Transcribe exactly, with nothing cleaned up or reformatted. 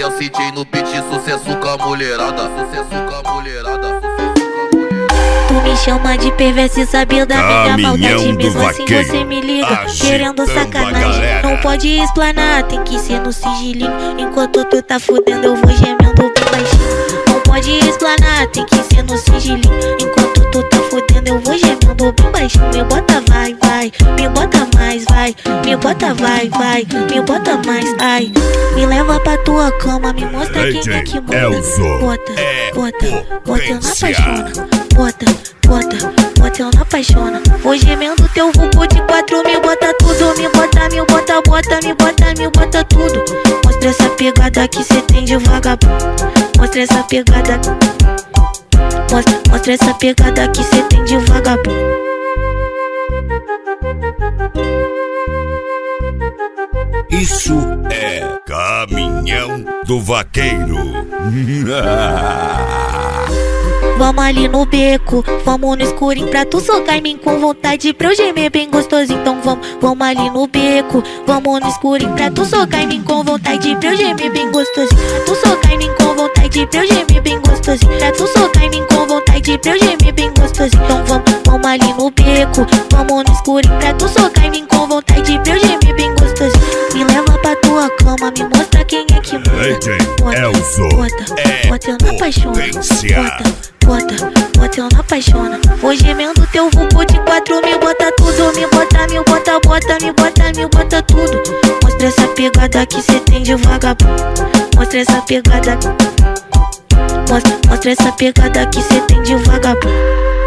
novinha, senti no beat, sucesso com a mulherada. Sucesso com a mulherada. Tu me chama de perverso e sabe da minha maldade. Mesmo assim vaqueiro, você me liga, querendo agitando sacanagem. Não pode explanar, tem que ser no sigilinho. Enquanto tu tá fudendo eu vou gemendo bem baixinho. Não pode explanar, tem que ser no sigilinho. Enquanto tu tá fudendo eu vou gemendo bem baixinho. Me bota vai, vai, me bota mais, vai. Me bota vai, vai, me bota mais, ai. Me leva pra tua cama, me mostra quem é que manda. Bota, bota, bota eu na paixona. Bota, bota, bota eu na paixona. Vou gemendo teu vulgo de quatro, me bota tudo. Me bota, me bota, bota, me bota, me bota tudo. Mostra essa pegada que cê tem de vagabundo. Mostra essa pegada. Mostra, mostra essa pegada que cê tem de vagabundo. Isso é Caminhão do Vaqueiro. Vamos ali no beco, vamos no escurinho pra tu socar em mim com vontade pra eu gemer bem gostoso. Então vamos, vamos ali no beco, vamos no escurinho pra tu socar em mim com vontade pra eu gemer bem gostoso. Pra tu socar em mim com vontade pra eu gemer bem gostoso. Pra tu socar em mim com vontade pra eu gemer bem gostoso. Então vamos, vamos ali no beco, vamos no escurinho pra tu socar em mim com vontade pra eu gemer bem gostoso. Me leva pra tua cama, me mostra quem é que manda. Elzo, bota, bota eu na paixona. Bota. Bota, bota eu na paixona. Vou gemendo teu vulgo de quatro, me bota tudo. Me bota, me bota, bota, me bota, me bota tudo. Mostra essa pegada que cê tem de vagabundo. Mostra essa pegada. Mostra, mostra essa pegada que cê tem de vagabundo.